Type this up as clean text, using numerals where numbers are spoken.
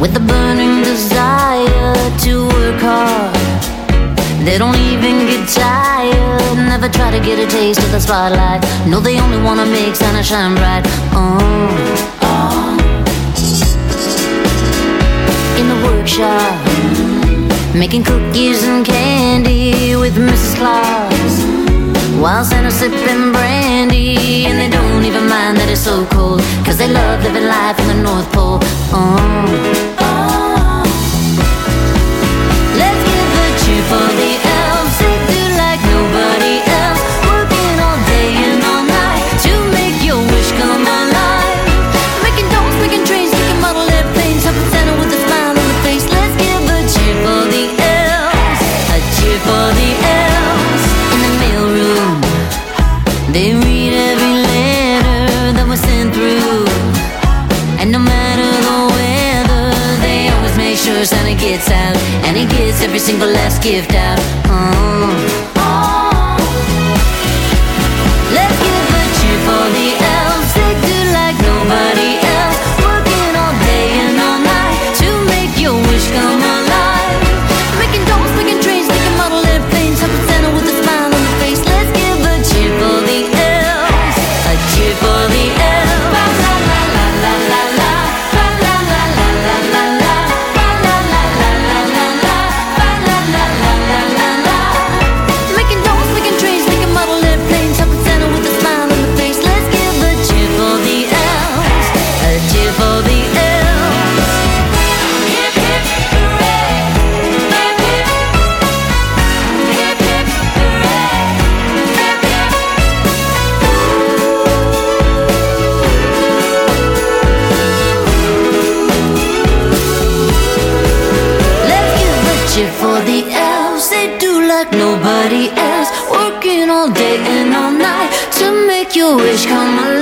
with a burning desire to work hard. They don't even get tired, never try to get a taste of the spotlight. No, they only wanna make Santa shine bright. In the workshop, making cookies and candy with Mrs. Claus, while Santa's sipping brandy. And they don't even mind that it's so cold, 'cause they love living life in the North Pole. Let's give a cheer for the elves. They do like nobody else, working all day and all night to make your wish come alive. Making dolls, making trains, making model airplanes, helping Santa with a smile on the face. Let's give a cheer for the elves, a cheer for the elves. In the mailroom, they read every letter that was sent through, and no matter the weather, they always make sure Santa gets out, and he gets every single last gift out. Let's give a cheer for the elves. They do like nobody else, working all day and all night to make your wish come alive. Making dolls, making trains, making model airplanes, helping Santa with a smile on the face. Let's give a cheer for the elves, a cheer for the elves. La la la la la la la, la la la la la la la, la la la la la la, la la la la la la. Making dolls, making trains, making model airplanes, helping Santa with a smile on the face. Let's give a cheer for the elves, a cheer for the elves. Hip hip hooray, hip hip, hip hip hooray, hip hip. Let's give a cheer for the elves. They do like nobody else, working all day and all night to make your wish come alive.